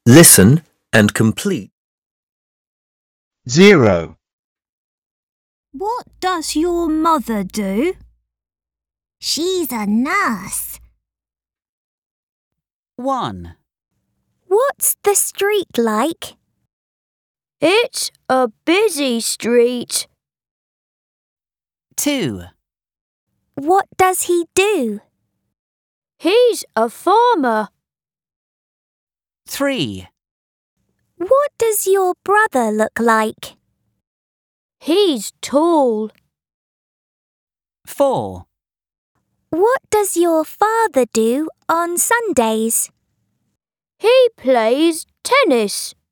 Listen and complete. 0. What does your mother do? She's a nurse. 1. What's the street like? It's a busy street. 2. What does he do? He's a farmer. 3. What does your brother look like? He's tall. 4. What does your father do on Sundays? He plays tennis.